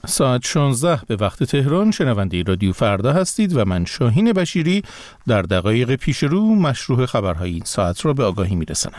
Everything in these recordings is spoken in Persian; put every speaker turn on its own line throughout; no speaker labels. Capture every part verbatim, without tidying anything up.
ساعت شانزده به وقت تهران. شنونده رادیو فردا هستید و من شاهین بشیری در دقایق پیش رو مشروع خبرهای این ساعت را به آگاهی میرسانم.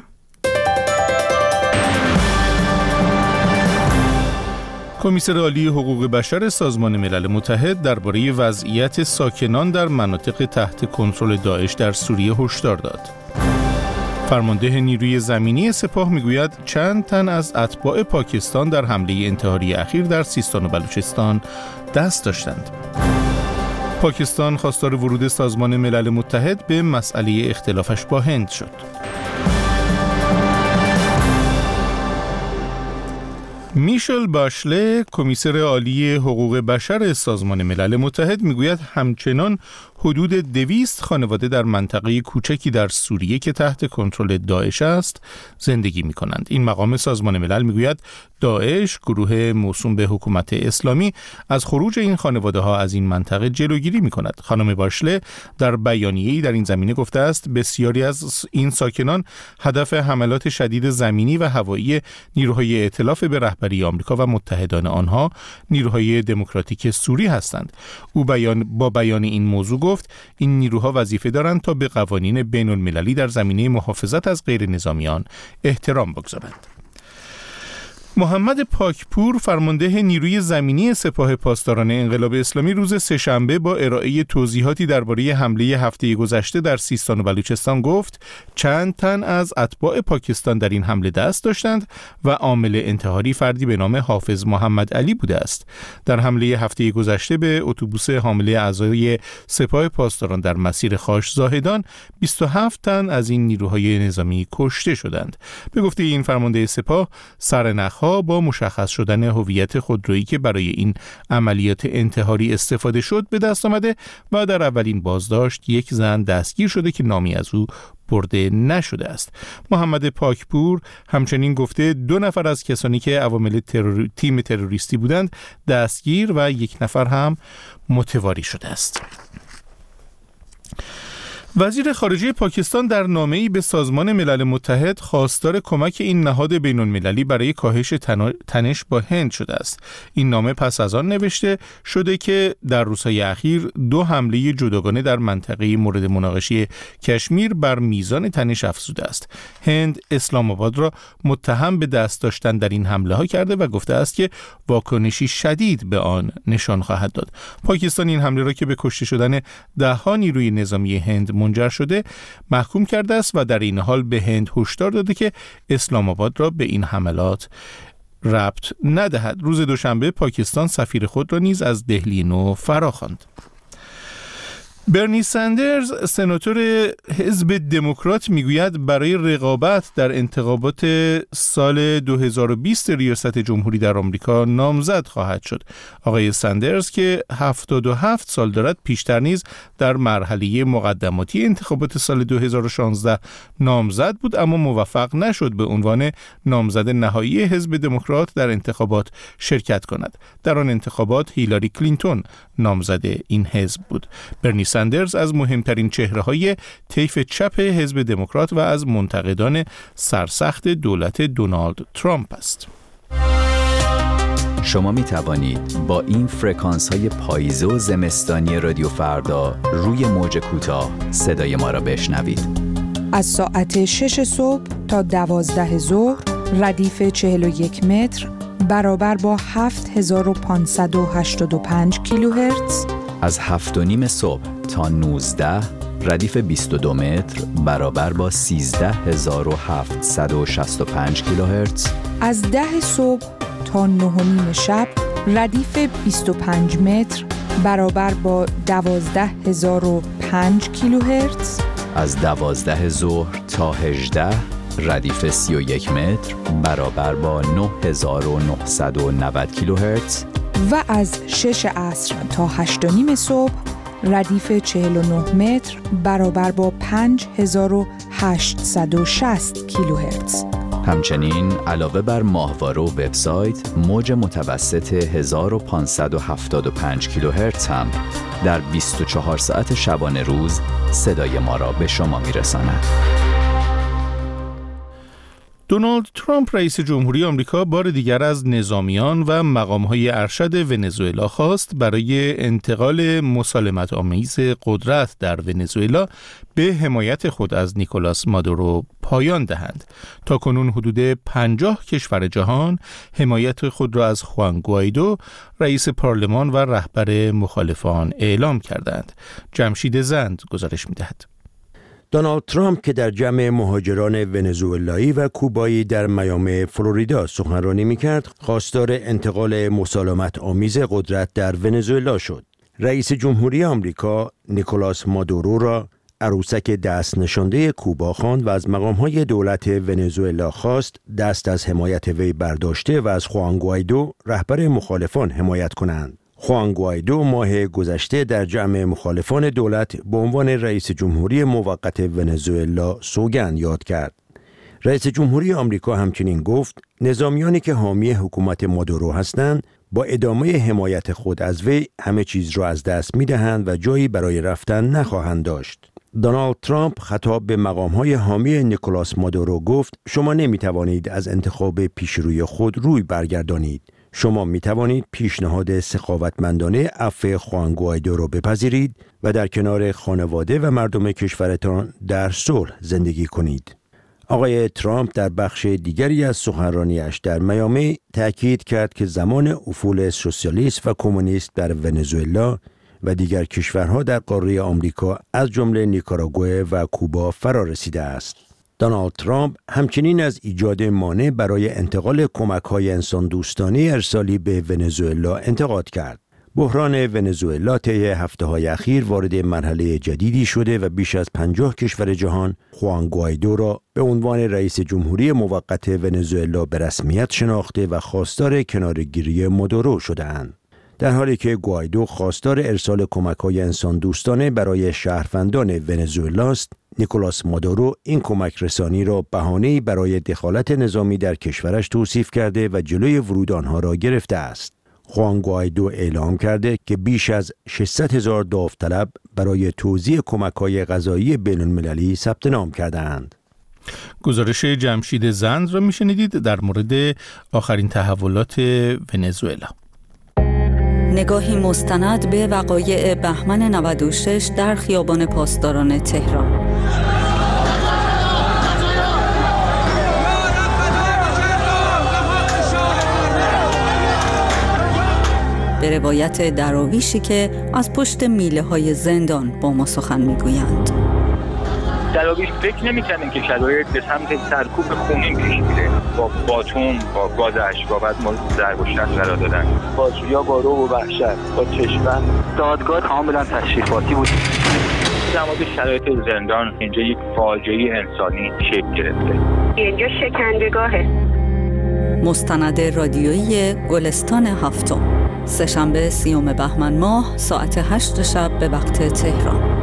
کمیسر عالی حقوق بشر سازمان ملل متحد درباره وضعیت ساکنان در مناطق تحت کنترل داعش در سوریه هشدار داد. فرمانده نیروی زمینی سپاه میگوید چند تن از اتباع پاکستان در حمله انتحاری اخیر در سیستان و بلوچستان دست داشتند. پاکستان خواستار ورود سازمان ملل متحد به مسئله اختلافش با هند شد. میشل باشله، کمیسر عالی حقوق بشر سازمان ملل متحد میگوید همچنان حدود دویست خانواده در منطقه کوچکی در سوریه که تحت کنترل داعش است زندگی می کنند. این مقام سازمان ملل میگوید داعش، گروه موسوم به حکومت اسلامی، از خروج این خانواده ها از این منطقه جلوگیری می کند. خانم باشله در بیانیه‌ای در این زمینه گفته است بسیاری از این ساکنان هدف حملات شدید زمینی و هوایی نیروهای ائتلاف به رهبری آمریکا و متحدان آنها، نیروهای دموکراتیک سوری هستند. او بیان با بیان این موضوع گفت این نیروها وظیفه دارند تا به قوانین بین المللی در زمینه محافظت از غیر نظامیان احترام بگذارند. محمد پاکپور، فرمانده نیروی زمینی سپاه پاسداران انقلاب اسلامی، روز سه‌شنبه با ارائه توضیحاتی درباره حمله هفته گذشته در سیستان و بلوچستان گفت چند تن از اتباع پاکستان در این حمله دست داشتند و عامل انتحاری فردی به نام حافظ محمد علی بوده است. در حمله هفته گذشته به اتوبوس حامل اعضای سپاه پاسداران در مسیر خاش زاهدان بیست و هفت تن از این نیروهای نظامی کشته شدند. به گفته این فرمانده سپاه، سرنخ با مشخص شدن هویت خودرویی که برای این عملیات انتحاری استفاده شد به دست آمده و در اولین بازداشت یک زن دستگیر شده که نامی از او برده نشده است. محمد پاکپور همچنین گفته دو نفر از کسانی که عوامل ترور... تیم تروریستی بودند دستگیر و یک نفر هم متواری شده است. وزیر خارجه پاکستان در نامه‌ای به سازمان ملل متحد خواستار کمک این نهاد بین‌المللی برای کاهش تنش با هند شده است. این نامه پس از آن نوشته شده که در روزهای اخیر دو حمله جداگانه در منطقه مورد مناقشه کشمیر بر میزان تنش افزوده است. هند اسلام آباد را متهم به دست داشتن در این حمله ها کرده و گفته است که واکنشی شدید به آن نشان خواهد داد. پاکستان این حمله را که به کشته شدن ده‌ها نیروی نظامی هند منجر شده محکوم کرده است و در این حال به هند هشدار داده که اسلام آباد را به این حملات ربط ندهد. روز دوشنبه پاکستان سفیر خود را نیز از دهلی نو فراخواند. برنی سندرز، سناتور حزب دموکرات، میگوید برای رقابت در انتخابات سال دو هزار و بیست ریاست جمهوری در آمریکا نامزد خواهد شد. آقای سندرز که هفتاد و هفت سال دارد پیشتر نیز در مرحله مقدماتی انتخابات سال دو هزار و شانزده نامزد بود اما موفق نشد به عنوان نامزد نهایی حزب دموکرات در انتخابات شرکت کند. در آن انتخابات هیلاری کلینتون نامزد این حزب بود. برنی سندرز از مهمترین چهره‌های طیف چپ حزب دموکرات و از منتقدان سرسخت دولت دونالد ترامپ است.
شما می توانید با این فرکانس های پاییزه و زمستانی رادیو فردا روی موج کوتاه صدای ما را بشنوید.
از ساعت شش صبح تا دوازده ظهر ردیف چهل و یک متر برابر با هفت هزار و پانصد و هشتاد و پنج کیلوهرتز.
از هفت و نیم صبح تا نوزده ردیف بیست و دو متر برابر با سیزده هزار و هفتصد و شصت و پنج کیلوهرتز.
از ده صبح تا نه و نیم شب ردیف بیست و پنج متر برابر با دوازده هزار و پنج کیلوهرتز.
از دوازده ظهر تا هجده ردیف سی و یک متر برابر با نه هزار و نهصد و نود کیلوهرتز.
و از شش عصر تا هشت و نیم صبح ردیف چهل و نه متر برابر با پنج هزار و هشتصد و شصت کیلوهرتز.
همچنین علاوه بر ماهواره و وبسایت، موج متوسط هزار و پانصد و هفتاد و پنج کیلوهرتز هم در بیست و چهار ساعت شبانه روز صدای ما را به شما میرساند.
دونالد ترامپ رئیس جمهوری آمریکا بار دیگر از نظامیان و مقام‌های ارشد ونزوئلا خواست برای انتقال مسالمت آمیز قدرت در ونزوئلا به حمایت خود از نیکولاس مادورو پایان دهند. تاکنون حدود پنجاه کشور جهان حمایت خود را از خوان گوایدو رئیس پارلمان و رهبر مخالفان اعلام کردند. جمشید زند گزارش می‌دهد.
دونالد ترامپ که در جمع مهاجران ونزوئلایی و کوبایی در میامی فلوریدا سخنرانی می‌کرد، خواستار انتقال مسالمت آمیز قدرت در ونزوئلا شد. رئیس جمهوری آمریکا نیکولاس مادورو را عروسک دست نشانده کوبا خواند و از مقام‌های دولت ونزوئلا خواست دست از حمایت وی برداشته و از خوان گوایدو رهبر مخالفان حمایت کنند. خوان گوایدو ماه گذشته در جمع مخالفان دولت به عنوان رئیس جمهوری موقت ونزوئلا سوگند یاد کرد. رئیس جمهوری آمریکا همچنین گفت نظامیانی که حامی حکومت مادورو هستند با ادامه حمایت خود از وی همه چیز را از دست می‌دهند و جایی برای رفتن نخواهند داشت. دونالد ترامپ خطاب به مقام‌های حامی نیکولاس مادورو گفت شما نمی‌توانید از انتخاب پیشروی خود روی برگردانید. شما می توانید پیشنهاد سخاوتمندانه عفو خوان گوایدو را بپذیرید و در کنار خانواده و مردم کشورتان در صلح زندگی کنید. آقای ترامپ در بخش دیگری از سخنرانیش در میامی تأکید کرد که زمان افول سوسیالیست و کمونیست در ونزوئلا و دیگر کشورها در قاره آمریکا از جمله نیکاراگوئه و کوبا فرا رسیده است. دونالد ترامپ همچنین از ایجاد مانع برای انتقال کمک‌های انسان دوستانه ارسالی به ونزوئلا انتقاد کرد. بحران ونزوئلا طی هفته‌های اخیر وارد مرحله جدیدی شده و بیش از پنجاه کشور جهان خوان گوایدو را به عنوان رئیس جمهوری موقت ونزوئلا به رسمیت شناخته و خواستار کناره‌گیری مادورو شده‌اند. در حالی که گوایدو خواستار ارسال کمک‌های انسان دوستانه برای شهروندان ونزوئلا است، نیکولاس مادورو این کمک رسانی را بهانه‌ای برای دخالت نظامی در کشورش توصیف کرده و جلوی ورود آنها را گرفته است. خوان گوایدو اعلام کرده که بیش از ششصد هزار داوطلب برای توزیع کمک‌های غذایی بین‌المللی ثبت نام کرده‌اند.
گزارش جمشید زند را می‌شنیدید در مورد آخرین تحولات ونزوئلا.
نگاهی مستند به وقایع بهمن نود و شش در خیابان پاسداران تهران. به روایت دراویشی که از پشت میله های زندان با ما سخن میگویند.
دراویش فکر نمی‌کردن که شرایط به سمت سرکوب خونین پیش میره. با باتون، با گاز اشکا بعد ما ضرب و شتم قرار دادن. با جویا با رو و وحشت، با چشمن دادگاه کاملا تشریفاتی بود. در مورد شرایط زندان اینجا یک فاجعه انسانی شکل گرفته.
اینجا شکنجهگاهه.
مستند رادیویی گلستان هفتم، سه‌شنبه سیوم بهمن ماه ساعت هشت شب به وقت تهران.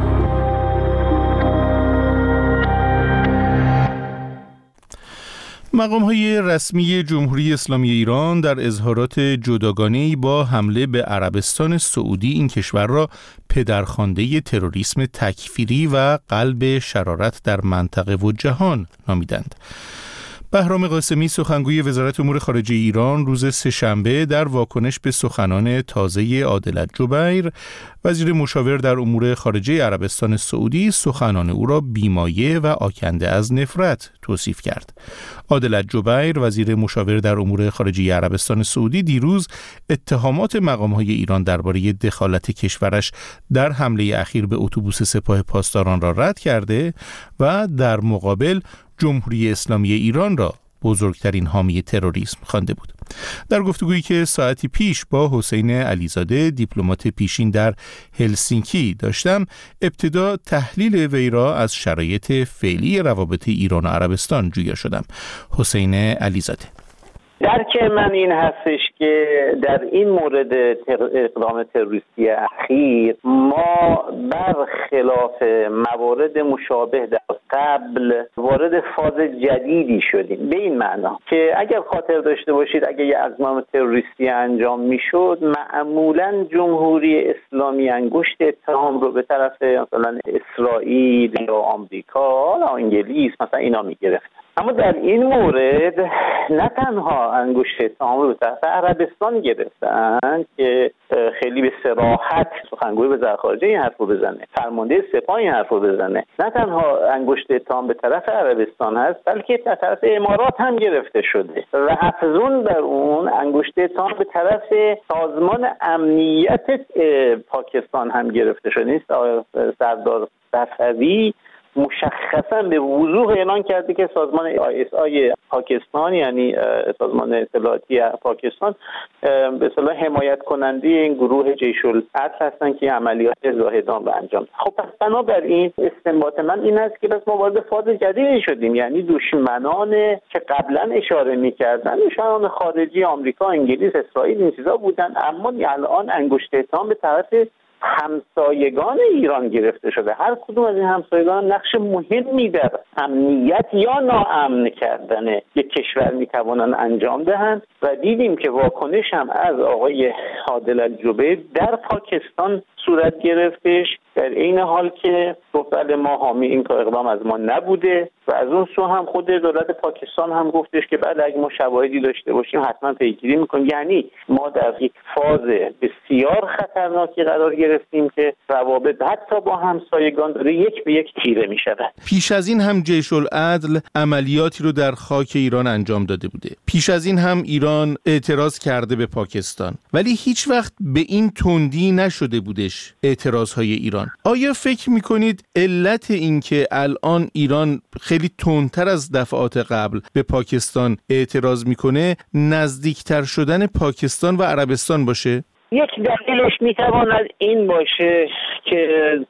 مقام‌های رسمی جمهوری اسلامی ایران در اظهارات جداگانه‌ای با حمله به عربستان سعودی این کشور را پدرخوانده تروریسم تکفیری و قلب شرارت در منطقه و جهان نامیدند. بهرام قاسمی سخنگوی وزارت امور خارجه ایران روز سه‌شنبه در واکنش به سخنان تازه عادلت جبیر وزیر مشاور در امور خارجه عربستان سعودی سخنان او را بیمایه و آکنده از نفرت توصیف کرد. عادلت جبیر وزیر مشاور در امور خارجه عربستان سعودی دیروز اتهامات مقام‌های ایران درباره دخالت کشورش در حمله اخیر به اتوبوس سپاه پاسداران را رد کرده و در مقابل جمهوری اسلامی ایران را بزرگترین حامی تروریسم خوانده بود. در گفتگویی که ساعتی پیش با حسین علیزاده دیپلمات پیشین در هلسینکی داشتم، ابتدا تحلیل وی را از شرایط فعلی روابط ایران و عربستان جویا شدم. حسین علیزاده:
درک من این هستش که در این مورد اقدام تروریستی اخیر ما برخلاف موارد مشابه در قبل وارد فاز جدیدی شدیم، به این معنا که اگر خاطر داشته باشید اگر یک اقدام تروریستی انجام میشد معمولا جمهوری اسلامی انگشت اتهام رو به طرف مثلا اسرائیل یا آمریکا یا انگلیس مثلا اینا میگرفت. اما در این مورد نه تنها انگشت اتهام رو تحت عربستان گرفتن که خیلی به صراحت سخنگوی وزارت خارجه این حرف رو بزنه، فرمانده سپاه این حرف رو بزنه، نه تنها انگشت اتهام به طرف عربستان هست بلکه از طرف امارات هم گرفته شده و افزون بر اون انگشت اتهام به طرف سازمان امنیت پاکستان هم گرفته شده. نیست سردار صفوی مشخصا به وضوح اعلان کرده که سازمان آی اس آی پاکستان، یعنی سازمان اطلاعاتی پاکستان، به اصطلاح حمایت کننده این گروه جیش العدل هستن که عملیات زاهدان رو انجام. خب پس بنابراین استنباط من این است که بس ما وارد فاز جدیدی شدیم، یعنی دشمنان که قبلا اشاره می‌کردن دشمنان خارجی آمریکا، انگلیس، اسرائیل این چیزا بودن، اما الان انگشت اتهام به طرف همسایگان ایران گرفته شده. هر کدوم از این همسایگان نقش مهمی در امنیت یا ناامن کردن یک کشور میتوانند انجام دهند و دیدیم که واکنش هم از آقای عادل الجبیر در پاکستان صورت گرفتش، در این حال که گفت ما حامی این اقدام از ما نبوده و از اون سو هم خود دولت پاکستان هم گفتش که بعد اگه ما شواهدی داشته باشیم حتما پیگیری میکنیم. یعنی ما در یک فاز بسیار خطرناکی قرار گرفتیم که روابط حتی با همسایگان داره یک به یک تیره میشود.
پیش از این هم جیش العدل عملیاتی رو در خاک ایران انجام داده بوده. پیش از این هم ایران اعتراض کرده به پاکستان، ولی هیچ وقت به این تندی نشده بودش اعتراضهای ایران. آیا فکر میکنید علت این که الان ایران خیلی تندتر از دفعات قبل به پاکستان اعتراض میکنه نزدیکتر شدن پاکستان و عربستان باشه؟
یک دلیلش میتواند این باشه که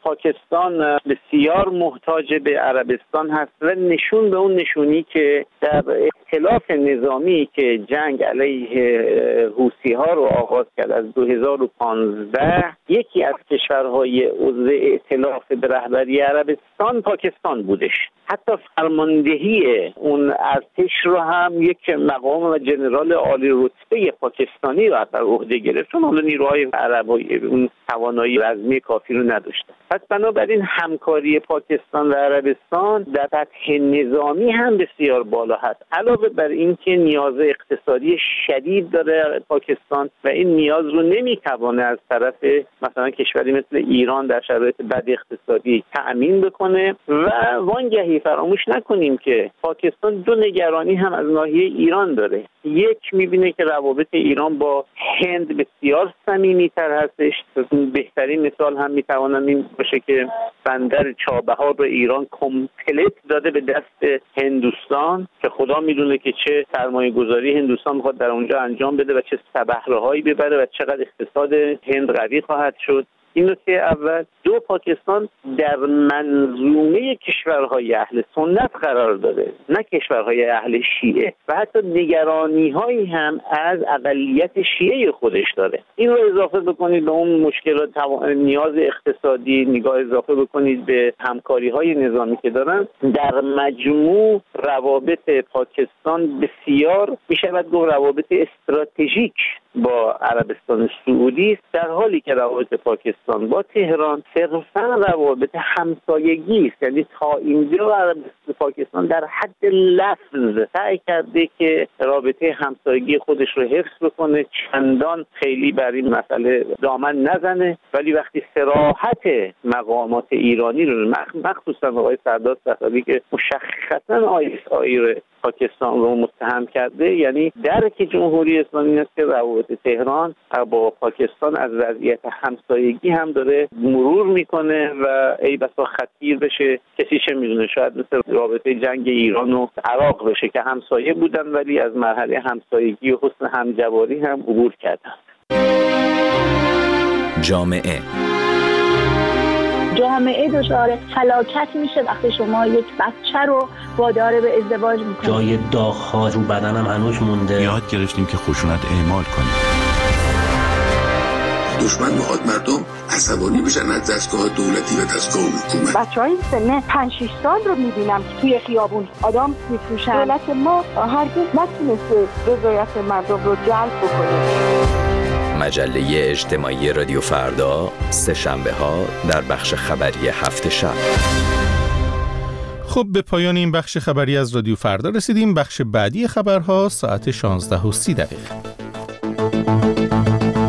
پاکستان بسیار محتاج به عربستان هست و نشون به اون نشونی که در ائتلاف نظامی که جنگ علیه حوثی ها رو آغاز کرد از دو هزار و پانزده، یکی از کشورهای عضو ائتلاف به رهبری عربستان پاکستان بودش. حتی فرماندهی اون ارتش رو هم یک مقام و جنرال عالی رتبه پاکستانی رو بر عهده گرفت، چون حالا نیروهای عربی اون توانایی رزمی کافی رو نداشتن. پس بنابراین همکاری پاکستان و عربستان در سطح نظامی هم بسیار بالا هست، علاوه بر این که نیاز اقتصادی شدید داره پاکستان و این نیاز رو نمیتوانه از طرف مثلا کشوری مثل ایران در شرایط بد اقتصادی تأمین بکنه. و وانگهی فراموش نکنیم که پاکستان دو نگرانی هم از ناحیه ایران داره. یک، میبینه که روابط ایران با هند بسیار صمیمی‌تر هستش. بهترین مثال هم میتوانم این باشه که بندر چابهار رو ایران کامپلت داده به دست هندوستان که خدا میدونه که چه سرمایه‌گذاری هندوستان میخواد در اونجا انجام بده و چه بهره‌هایی ببره و چقدر اقتصاد هند قوی خواهد شد. این نکته اول. دو، پاکستان در منظومه کشورهای اهل سنت قرار داره، نه کشورهای اهل شیعه، و حتی نگرانی هایی هم از اقلیت شیعه خودش داره. این رو اضافه بکنید به اون مشکلات نیاز اقتصادی، نگاه اضافه بکنید به همکاری های نظامی که دارن، در مجموع روابط پاکستان بسیار میشود گفت روابط استراتژیک با عربستان سعودی است، در حالی که روابط پاکستان با تهران صرفا روابط همسایگی است. یعنی تا اینجا عربستان پاکستان در حد لفظ سعی کرده که رابطه همسایگی خودش رو حفظ بکنه، چندان خیلی بر این مسئله دامن نزنه، ولی وقتی صراحت مقامات ایرانی رو مخصوصا آقای سردار صفوی که مشخصا آی اس آی رو پاکستان رو متهم کرده، یعنی درک جمهوری اسلامی است که روابط تهران با پاکستان از وضعیت همسایگی هم داره مرور میکنه و ای بسا خطیر بشه. کسی چه میدونه، شاید مثل رابطه جنگ ایران و عراق بشه که همسایه بودن ولی از مرحله همسایگی و حسن همجواری هم عبور کردن.
جامعه
جامعه دچار فلاکت میشه وقتی شما یک بچه رو وادار به ازدواج میکنید.
جای داغ‌ها رو بدنم هنوز مونده.
یاد گرفتیم که خشونت اعمال کنیم.
دشمن میخواد مردم عصبانی بشن از دستگاه دولتی و دستگاه حکومت.
بچهای سن پنج شش سال رو میبینم که توی خیابون آدم میفروشن. دولت ما هرگز نتونسته رضایت مردم رو جلب بکنه.
مجله اجتماعی رادیو فردا، سه شنبه ها در بخش خبری هفت شب.
خب به پایان این بخش خبری از رادیو فردا رسیدیم. بخش بعدی خبرها ساعت شانزده و سی دقیقه.